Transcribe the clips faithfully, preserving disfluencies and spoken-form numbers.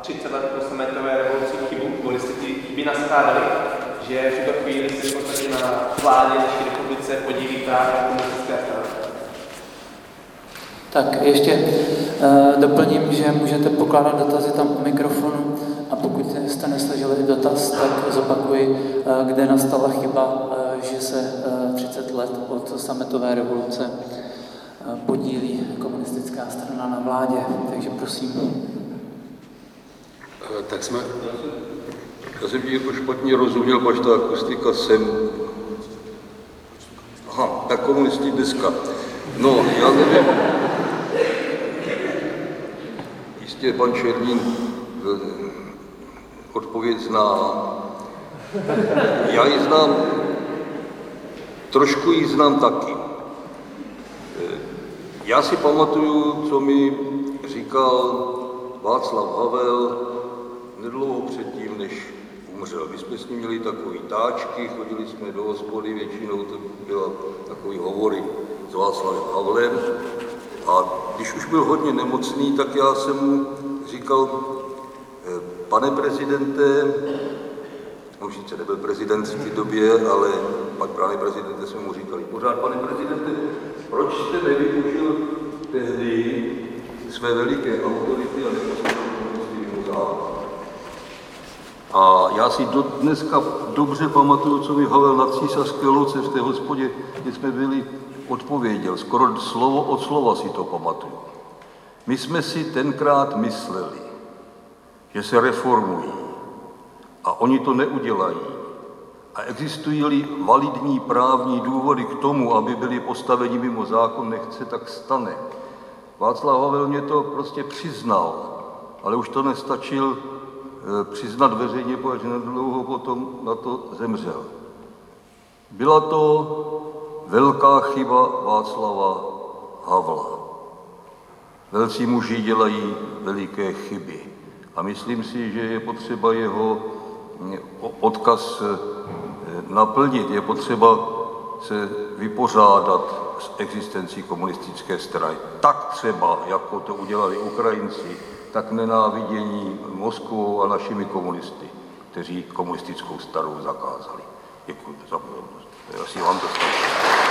třicet let po sametové revoluci chybu, kvůli se ty chyby nastrádaly, že v tuto chvíli se v podstatě na vládě naší republice podílí právě komunistická strana. Tak ještě uh, doplním, že můžete pokládat dotazy tam u mikrofonu a pokud jste neslyšeli dotaz, tak zopakuji, uh, kde nastala chyba, uh, že se uh, třicet let od sametové revoluce uh, podílí komunistická strana na vládě. Takže prosím. Uh, tak jsme... Já jsem ti to špatně rozuměl, pač ta akustika sem... Aha, tak komunisti dneska. No, já nevím... Jistě pan Černín odpověď zná. Já ji znám, trošku ji znám taky. Já si pamatuju, co mi říkal Václav Havel nedlouho předtím, než umřel. My jsme s ním měli takové táčky, chodili jsme do hospody, většinou to byla takové hovory s Václavem Havlem. A když už byl hodně nemocný, tak já jsem mu říkal, pane prezidente, on sice nebyl prezident v té době, ale pak pane prezidente jsme mu říkali, pořád pane prezidente, proč jste nevyužil tehdy své veliké autority a neposlal komunistický zákon? A já si do dneska dobře pamatuju, co mi Havel na Císařské louce v té hospodě, kde jsme byli, odpověděl. Skoro slovo od slova si to pamatuju. My jsme si tenkrát mysleli, že se reformují a oni to neudělají. A existují-li validní právní důvody k tomu, aby byli postaveni mimo zákon, nechce, tak stane. Václav Havel mě to prostě přiznal, ale už to nestačil přiznat veřejně, protože nedlouho potom na to zemřel. Byla to velká chyba Václava Havla. Velcí muži dělají veliké chyby. A myslím si, že je potřeba jeho odkaz naplnit. Je potřeba se vypořádat s existencí komunistické strany. Tak třeba, jako to udělali Ukrajinci, tak nenávidění Moskvou a našimi komunisty, kteří komunistickou stranu zakázali. Děkuji za pozornost. Asi vám to stačí.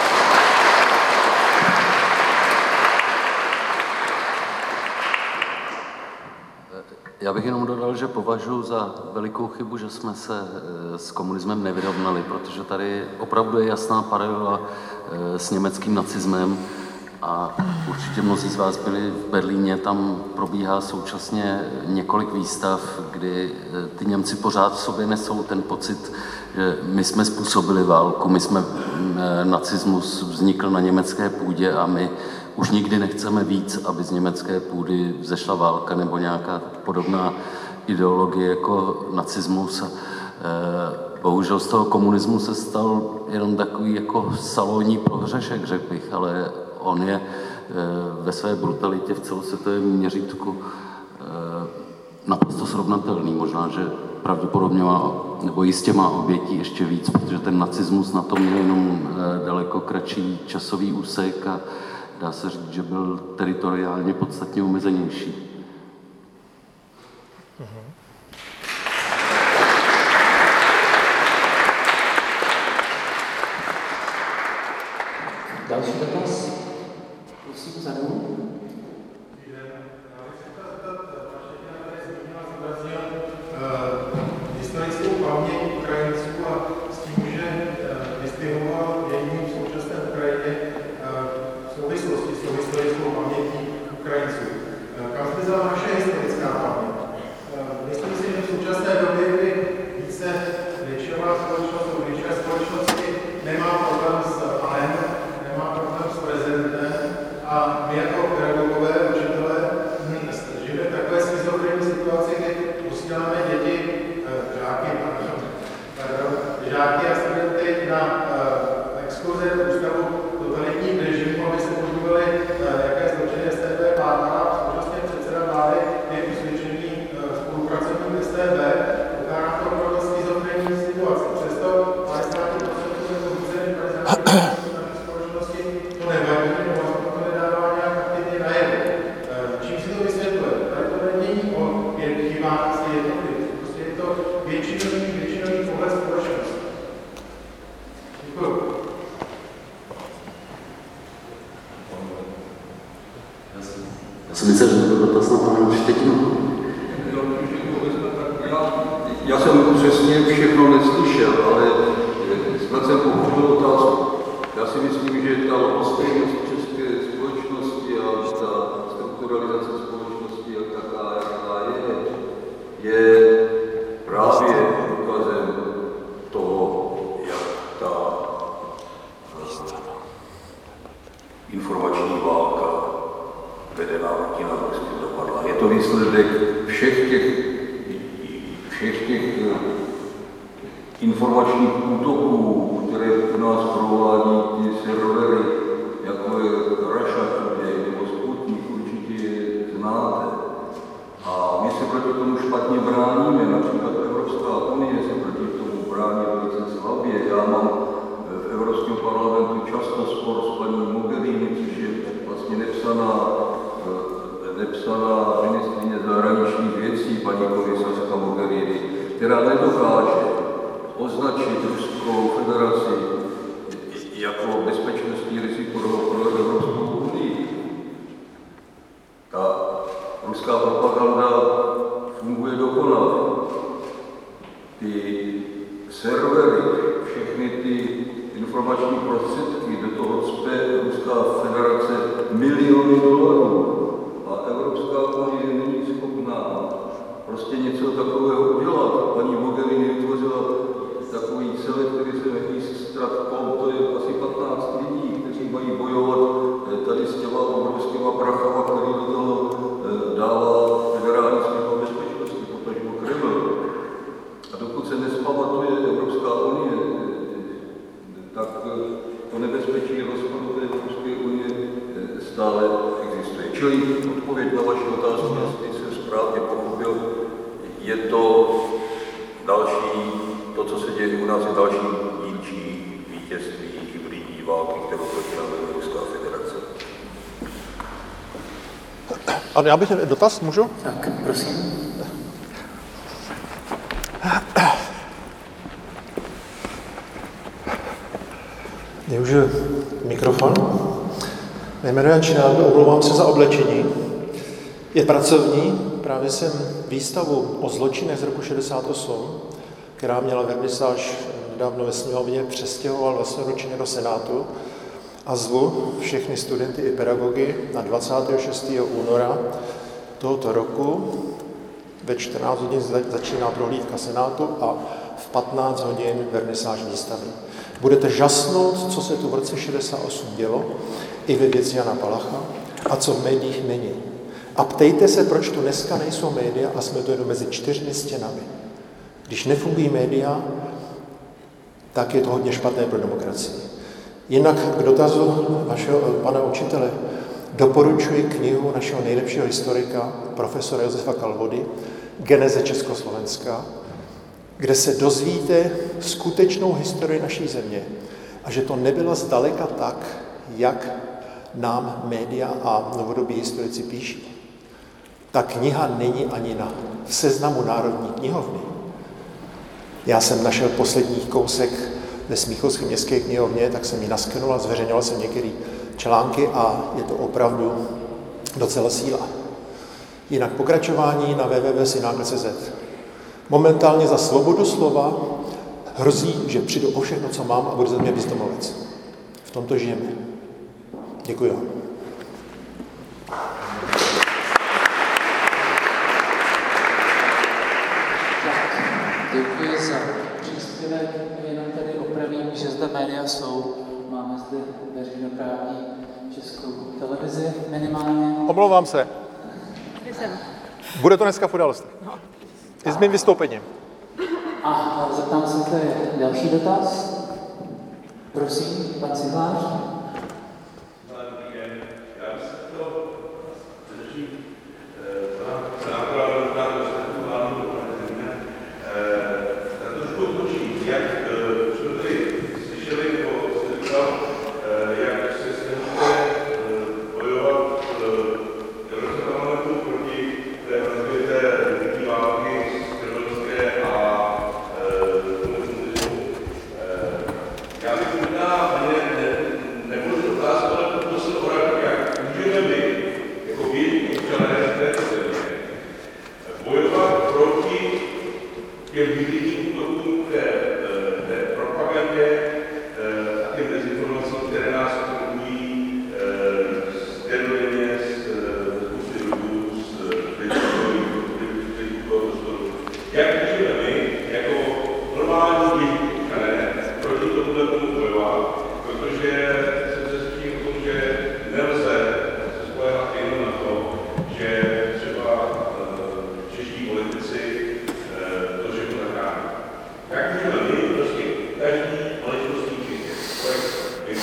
Já bych jenom dodal, že považuji za velikou chybu, že jsme se s komunismem nevyrovnali, protože tady opravdu je jasná paralela s německým nacismem a určitě mnozí z vás byli v Berlíně, tam probíhá současně několik výstav, kdy ty Němci pořád v sobě nesou ten pocit, že my jsme způsobili válku, my jsme, nacismus vznikl na německé půdě a my už nikdy nechceme víc, aby z německé půdy vzešla válka nebo nějaká podobná ideologie jako nacismus. Bohužel z toho komunismu se stal jenom takový jako salonní prohřešek, řekl bych, ale on je ve své brutalitě v celosvětovém měřítku naprosto srovnatelný. Možná, že pravděpodobně má, nebo jistě má obětí ještě víc, protože ten nacismus na tom měl jenom daleko kratší časový úsek a dá se říct, že byl teritoriálně podstatně omezenější. Další dotaz? Prosím, za mnou. Historickou paměť Ukrajinců a s tím, že vystihoval dění v současné Ukrajině v souvislosti s tou historickou pamětí Ukrajinců. Kam zmizela naše historická paměť? Myslím, jsem myslel, že to dotaz na pana Štětinu. Já jsem přesně všechno neslyšel, ale snad jsem pochopil otázku. Já si myslím, že ta lhostejnost české společnosti a ta strukturalizace společnosti, jak taká, jaká je, je právě důkazem toho, jak ta informační válka vedená Putinem dopadla. Je to výsledek všech těch, všech těch informačních útoků, které u nás provádí ty servery, jako je Russia Today nebo Sputnik, určitě znáte. A my se proti tomu špatně bráníme, například Evropská unie se proti tomu brání velice slabě. Já mám v Evropském parlamentu často spor s paní Mogherini, což je vlastně nepsaná, nepsaná ministryně zahraničních věcí, paní komisařka Mogherini, která nedokáže označit Ruskou federaci jako bezpečnostní riziko pro Evropskou unii. Ta ruská propaganda funguje dokonale. Ty servery, všechny ty informační prostředky, do toho cpe Ruská federace miliony dolarů a Evropská unie není schopná prostě něco takového udělat. Paní Mogherini vytvořila takový celek, který se jmenuje Stratcom, to je asi patnáct lidí, kteří mají bojovat tady s těma obrovskýma prachama, který do toho dává federální služba bezpečnosti, potažmo Kreml. A dokud se nespamatuje Evropská unie, tak to nebezpečí rozpadu té Evropské unie stále existuje. Čili odpověď na vaši otázku, jestli jsem správně pochopil, je to další, to, co se děje u nás, je další dílčí vítězství hybridní války, kterou proti nám vede Ruská federace. Ale já bych dotaz, můžu? Tak, prosím. Využiju mikrofon. Jmenuji Jan Činák, omlouvám se za oblečení. Je pracovní, právě jsem výstavu o zločinech z roku šedesát osm, která měla vernisáž nedávno ve sněmovně, přestěhoval vlastnoručně do Senátu a zvu všechny studenty i pedagogy na dvacátého šestého února tohoto roku. Ve čtrnáct hodin začíná prohlídka Senátu a v patnáct hodin vernisáž výstavy. Budete žasnout, co se tu v roce šedesát osm dělo, i ve věci Jana Palacha, a co v médiích není. A ptejte se, proč tu dneska nejsou média a jsme tu jenom mezi čtyřmi stěnami. Když nefungují média, tak je to hodně špatné pro demokracii. Jinak k dotazu vašeho pana učitele doporučuji knihu našeho nejlepšího historika, profesora Josefa Kalvody, Geneze Československa, kde se dozvíte skutečnou historii naší země a že to nebylo zdaleka tak, jak nám média a novodobí historici píší. Ta kniha není ani na seznamu Národní knihovny. Já jsem našel poslední kousek ve Smíchovské městské knihovně, tak jsem ji naskenoval, zveřejňoval jsem některé články a je to opravdu docela síla. Jinak pokračování na w w w tečka synáka tečka c z. Momentálně za svobodu slova hrozí, že přijdu o všechno, co mám a budu ze mě bezdomovec. V tomto žijeme. Děkuji vám. Děkuji za příspěvek. Jenom tady opravím, že zde média jsou. Máme zde veřejnoprávní Českou televizi minimálně. Omlouvám se. Bude to dneska v Událostech. I s mým vystoupením. A zeptám se, to je další dotaz. Prosím, pan Cihlář. Já bych možná těm výzvědním útokům, té, té propagandě a těm dezinformacím, které nás okupují z dennodenně, z spousty lidů, z facebookového prostoru. Jak můžeme my, jako normální běžní občané, proti tomuhle tomu bojovat, protože jsem se s tím o tom, že nelze se spoléhat jenom na to, že třeba čeští politici to všechno zachrání. Jak můžeme my, prostě každý maličkostní příspěvek?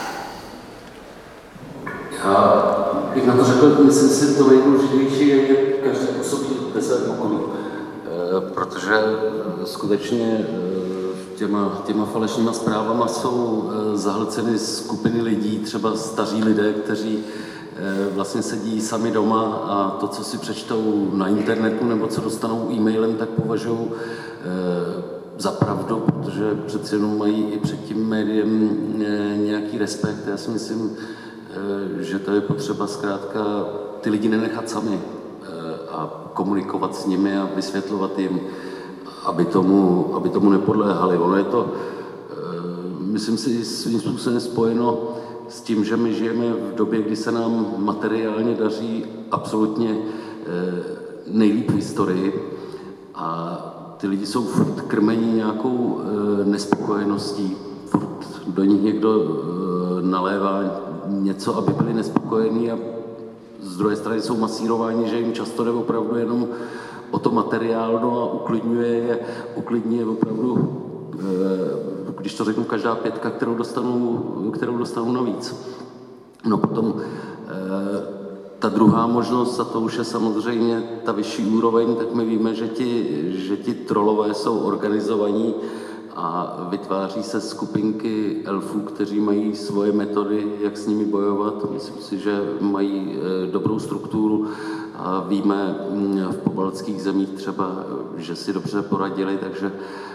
Já bych na to řekl, myslím si, to nejdůležitější je každý působí ve svém okolí. Protože skutečně těma, těma falešnýma zprávama jsou zahlceny skupiny lidí, třeba staří lidé, kteří vlastně sedí sami doma a to, co si přečtou na internetu nebo co dostanou e-mailem, tak považují za pravdu, protože přeci jenom mají i před tím médiem nějaký respekt. Já si myslím, že to je potřeba zkrátka ty lidi nenechat sami a komunikovat s nimi a vysvětlovat jim, aby tomu, aby tomu nepodléhali. Ono je to, myslím si, svým způsobem spojeno s tím, že my žijeme v době, kdy se nám materiálně daří absolutně nejlíp v historii a ty lidi jsou furt krmení nějakou nespokojeností, furt do nich někdo nalévá něco, aby byli nespokojení a z druhé strany jsou masírováni, že jim často jde opravdu jenom o to materiálno a uklidňuje je, uklidní je opravdu, když to řeknu, každá pětka, kterou dostanou, kterou dostanou navíc. No potom ta druhá možnost, a to už je samozřejmě ta vyšší úroveň, tak my víme, že ti, že ti trolové jsou organizovaní a vytváří se skupinky elfů, kteří mají svoje metody, jak s nimi bojovat. Myslím si, že mají dobrou strukturu a víme v pobaltských zemích třeba, že si dobře poradili, takže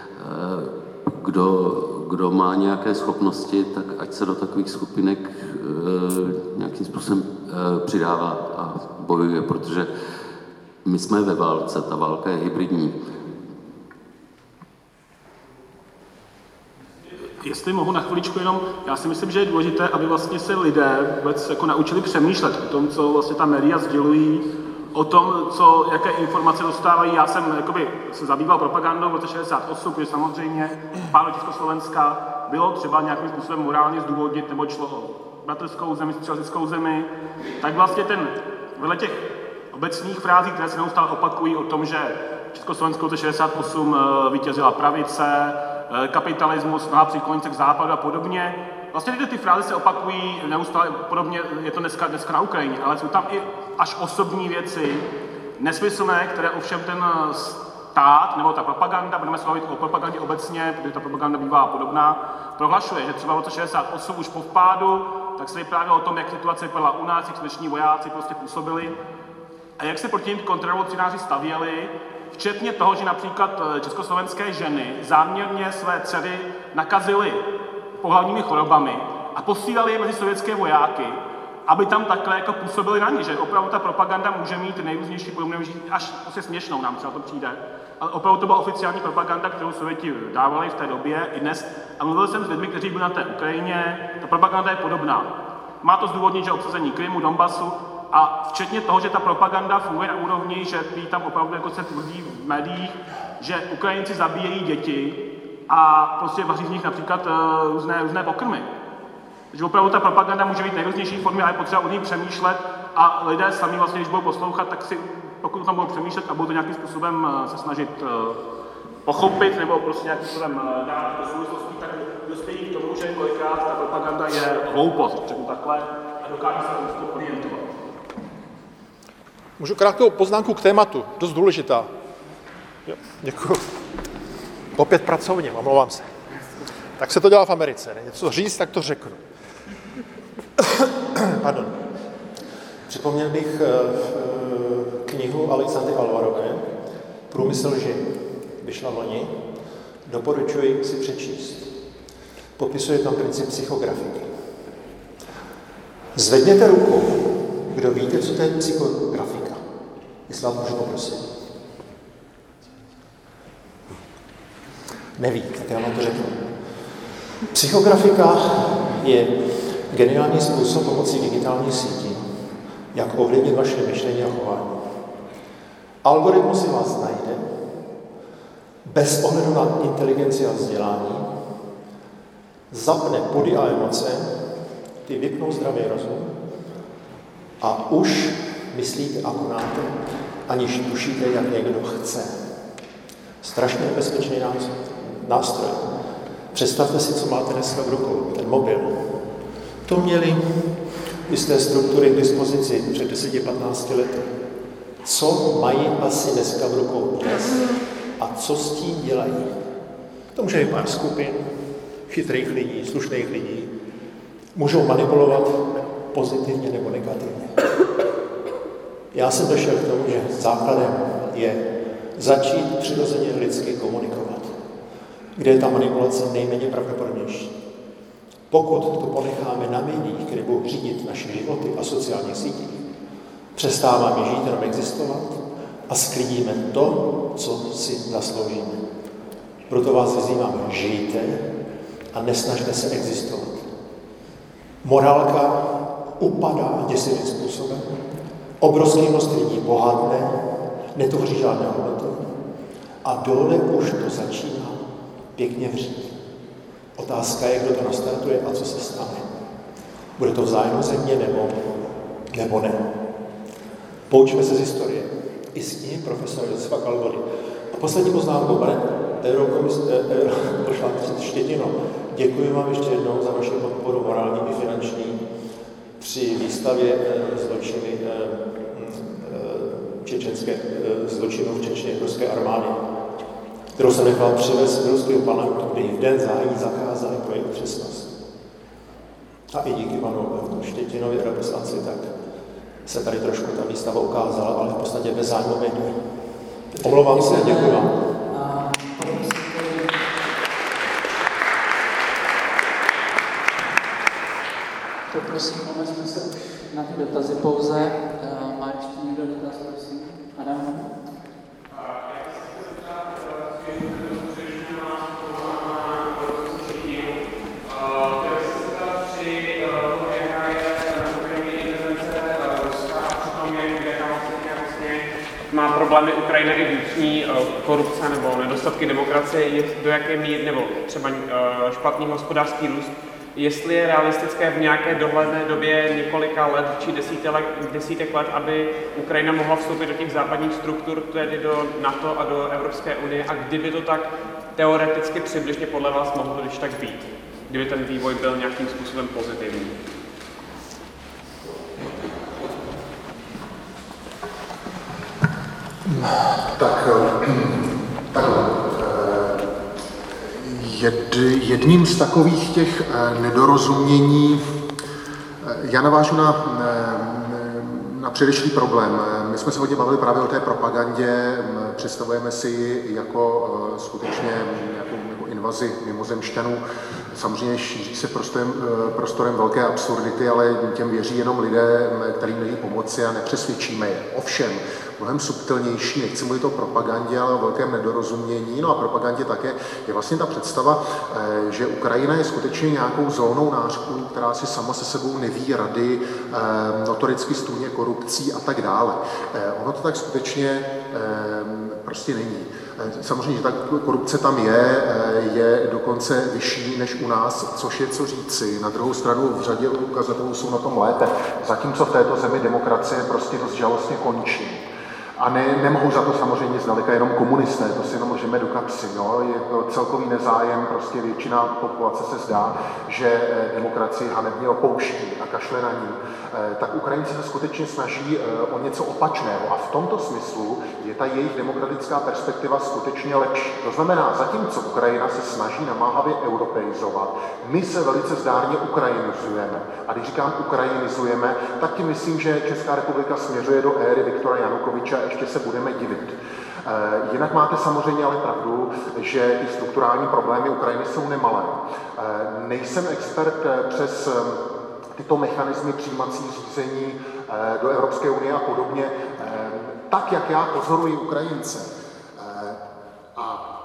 kdo, kdo má nějaké schopnosti, tak ať se do takových skupinek nějakým způsobem přidává a bojuje, protože my jsme ve válce, ta válka je hybridní. Jestli mohu na chviličku jenom, já si myslím, že je důležité, aby vlastně se lidé vůbec jako naučili přemýšlet o tom, co vlastně ta média sdělují, o tom, co, jaké informace dostávají. Já jsem jakoby, se zabýval propagandou v roce šedesát osm, kdy samozřejmě pádu Československa bylo třeba nějakým způsobem morálně zdůvodnit, nebo šlo o bratrskou zemi, socialistickou zemi, tak vlastně ten, vedle těch obecných frází, které se neustále opakují o tom, že Československo v roce šedesát osm vítězila pravice, kapitalismus, snaha přiklonit se k západu a podobně. Vlastně tyhle ty fráze se opakují neustále, podobně je to dneska, dneska na Ukrajině, ale jsou tam i až osobní věci, nesmyslné, které ovšem ten stát, nebo ta propaganda, budeme se bavit o propagandě obecně, protože ta propaganda bývá podobná, prohlašuje, že třeba v roce šedesát osm už po vpádu, tak se vyprávělo o tom, jak situace vypadala u nás, jak skuteční vojáci prostě působili a jak se proti nim kontrarevolucionáři stavěli, včetně toho, že například československé ženy záměrně své dcery nakazily pohlavními chorobami a posílali je mezi sovětské vojáky, aby tam takhle jako působili na ně, že opravdu ta propaganda může mít nejrůznější podobné, až prostě směšnou nám třeba to přijde. Ale opravdu to byla oficiální propaganda, kterou Sověti dávali v té době i dnes. A mluvil jsem s lidmi, kteří byli na té Ukrajině, ta propaganda je podobná. Má to zdůvodnit, že obsazení Krymu, Donbasu, a včetně toho, že ta propaganda funguje na úrovni, že tam opravdu jako se tvrdí v médiích, že Ukrajinci zabíjejí děti a prostě vaří z nich například uh, různé, různé pokrmy. Takže opravdu ta propaganda může být nejrůznější formy, ale je potřeba o ní přemýšlet a lidé sami vlastně, když budou poslouchat, tak si, pokud tam budou přemýšlet a budou to nějakým způsobem uh, se snažit uh, pochopit nebo prostě nějakým způsobem uh, dát do souvislostí, tak dospějí k tomu, že kolikrát ta propaganda je hloupost, řeknu takhle, a dokáže se tomu orientovat. Můžu krátkou poznámku k tématu, dost důležitá. Jo, děkuji. Opět pracovně, omlouvám se. Tak se to dělá v Americe, ne? Něco říct, tak to řeknu. Pardon. Připomněl bych knihu Alexandry Alvarové Průmysl lži. Vyšla v loni. Doporučuji si přečíst. Popisuje tam princip psychografiky. Zvedněte ruku, kdo víte, co to je psychografika. Jestli vám můžu poprosit. neví, tak já vám to řeknu. Psychografika je geniální způsob pomocí digitální sítí, jak ovlivnit vaše myšlení a chování. Algoritmus si vás najde, bez ohledu na inteligenci a vzdělání, zapne body a emoce, ty vypnou zdravý rozum a už myslíte a konáte, aniž tušíte, jak někdo chce. Strašně nebezpečný nástroj. Představte si, co máte dneska v rukou, ten mobil. To měli jisté struktury k dispozici před deseti patnácti lety. Co mají asi dneska v rukou dnes a co s tím dělají? To může být pár skupin, chytrých lidí, slušných lidí. Můžou manipulovat pozitivně nebo negativně. Já jsem došel k tomu, že základem je začít přirozeně lidsky komunikovat, kde je ta manipulace nejméně pravděpodobnější. Pokud to ponecháme na médiích, které budou řídit naše životy a sociální sítích, přestáváme žít, jenom existovat a sklidíme to, co si zasloužíme. Proto vás vyzývám, žijte a nesnažte se existovat. Morálka upadá děsivým způsobem, obrovský množství lidí bohatne, netvoří žádné hodnoty a dole už to začíná pěkně vřít. Otázka je, kdo to nastartuje a co se stane. Bude to v zájmu země nebo, nebo ne. Poučíme se z historie. I s tím profesor Josefa Kalvory. A poslední poznámku, pane europoslanci Štětino, děkuji vám ještě jednou za vaši podporu morální i finanční při výstavě zločiny čečenské zločinů v Čečně ruské armády, kterou jsem nechal přivez z ruského parlamentu, kdy v den zájí zakázali pro její přesnost. A i díky panu Štětinovi, europoslanci, tak se tady trošku ta výstava ukázala, ale v podstatě bez zájmu médií. Omlouvám se, děkuji vám. Poprosím, omezme se už na ty dotazy pouze. Má ještě někdo dotaz, prosím? Adam? Má problémy Ukrajiny i vnitřní korupce nebo nedostatky demokracie, do jaké míry, nebo třeba špatný hospodářský růst, jestli je realistické v nějaké dohledné době několika let či desítek, desítek let, aby Ukrajina mohla vstoupit do těch západních struktur, tedy do NATO a do Evropské unie, a kdyby to tak teoreticky přibližně podle vás mohlo když tak být, kdyby ten vývoj byl nějakým způsobem pozitivní. Tak, takhle. Jed, jedním z takových těch nedorozumění, já navážu na, na předešlý problém. My jsme se hodně bavili právě o té propagandě, představujeme si ji jako skutečně jako, jako invazi mimozemšťanů. Samozřejmě šíří se prostorem, prostorem velké absurdity, ale těm věří jenom lidé, kterým neví pomoci a nepřesvědčíme je. Ovšem, mnohem subtilnější, nechci mluvit o propagandě, ale o velkém nedorozumění, no a propagandě také, je vlastně ta představa, že Ukrajina je skutečně nějakou zónou nářků, která si sama se sebou neví rady, notoricky stůně korupcí a tak dále. Ono to tak skutečně prostě není. Samozřejmě, že ta korupce tam je, je dokonce vyšší než u nás, což je co říci. Na druhou stranu v řadě ukazatelů jsou na tom lépe, zatímco v této zemi demokracie prostě dost žalostně končí. A ne, nemohou za to samozřejmě zdaleka jenom komunisté, to si jenom můžeme do kapsy. No. Je to celkový nezájem, prostě většina populace se zdá, že demokracii hanebně opouští a kašle na ní. Tak Ukrajinci se skutečně snaží o něco opačného a v tomto smyslu je ta jejich demokratická perspektiva skutečně lepší. To znamená, zatímco Ukrajina se snaží namáhavě europeizovat, my se velice zdárně ukrajinizujeme. A když říkám ukrajinizujeme, tak tím myslím, že Česká republika směřuje do éry Viktora Janukovyče a ještě se budeme divit. Jinak máte samozřejmě ale pravdu, že ty strukturální problémy Ukrajiny jsou nemalé. Nejsem expert přes tyto mechanismy přijímací řízení do Evropské unie a podobně, tak, jak já pozoruji Ukrajince. A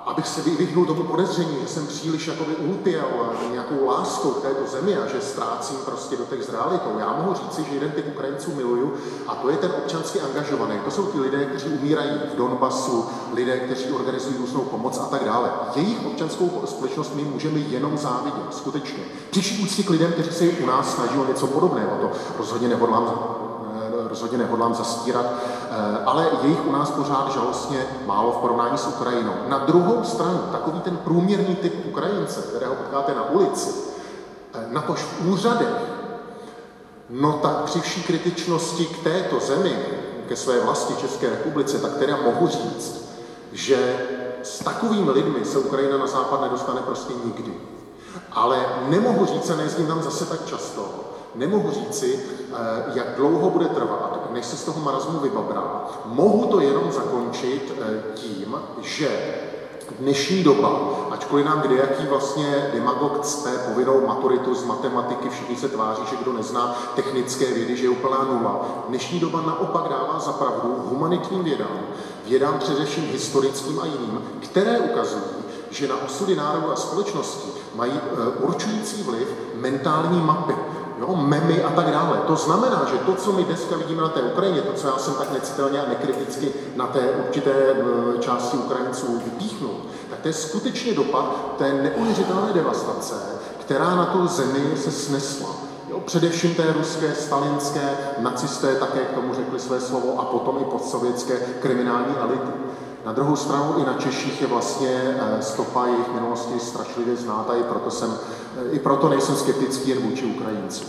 abych se vyhnul tomu podezření, že jsem příliš jakoby ulpěl nějakou láskou k této zemi a že ztrácím prostě dotek s realitou. Já mohu říci, že jeden typ Ukrajinců miluju a to je ten občansky angažovaný. To jsou ti lidé, kteří umírají v Donbasu, lidé, kteří organizují různou pomoc a tak dále. Jejich občanskou společnost my můžeme jenom závidět, skutečně. Při vší úctě k lidem, kteří se u nás snaží o něco podobného, to rozhodně nehodlám rozhodně nehodlám zastírat, ale je jich u nás pořád žalostně málo v porovnání s Ukrajinou. Na druhou stranu, takový ten průměrný typ Ukrajince, kterého potkáte na ulici, natož v úřadech, no tak při vší kritičnosti k této zemi, ke své vlasti České republice, tak teda mohu říct, že s takovými lidmi se Ukrajina na západ nedostane prostě nikdy. Ale nemohu říct, a nejezdím tam zase tak často, nemohu říci, jak dlouho bude trvat, než se z toho marazmu vybabrá. Mohu to jenom zakončit tím, že dnešní doba, ačkoliv nám kdejaký vlastně demagog cpe povinnou maturitu z matematiky, všichni se tváří, že kdo nezná technické vědy, že je úplná nula. Dnešní doba naopak dává za pravdu humanitním vědám, vědám především historickým a jiným, které ukazují, že na osudy národů a společnosti mají určující vliv mentální mapy. Jo, memy a tak dále. To znamená, že to, co my dneska vidíme na té Ukrajině, to, co já jsem tak necitelně a nekriticky na té určité části Ukrajinců vypíchnul, tak to je skutečně dopad té neuvěřitelné devastace, která na tu zemi se snesla. Jo, především té ruské, stalinské, nacisté také k tomu řekli své slovo a potom i postsovětské kriminální elity. Na druhou stranu i na Češích je vlastně stopa jejich minulosti strašlivě znát a i proto, jsem, i proto nejsem skeptický jen vůči Ukrajincům.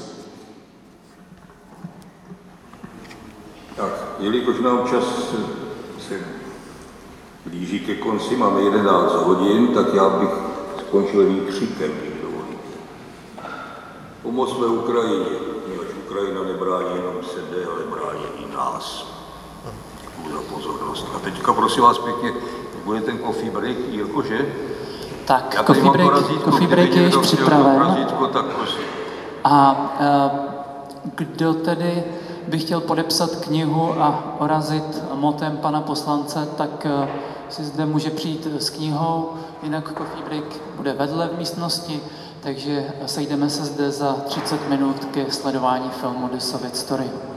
Tak, jelikož nám čas se blíží ke konci, máme jedenáct hodin, tak já bych skončil výkřikem, když dovolíte. Pomozme Ukrajině, neboť Ukrajina nebrání jenom sebe, ale brání i nás. Děkuji za pozornost. A teďka prosím vás pěkně, bude ten coffee break, Jirko, že? Tak, coffee break, razítko, coffee break je již připraven. Razítko, tak prosím. A uh, kdo tedy by chtěl podepsat knihu a orazit motem pana poslance, tak uh, si zde může přijít s knihou, jinak coffee break bude vedle v místnosti, takže sejdeme se zde za třicet minut ke sledování filmu The Soviet Story.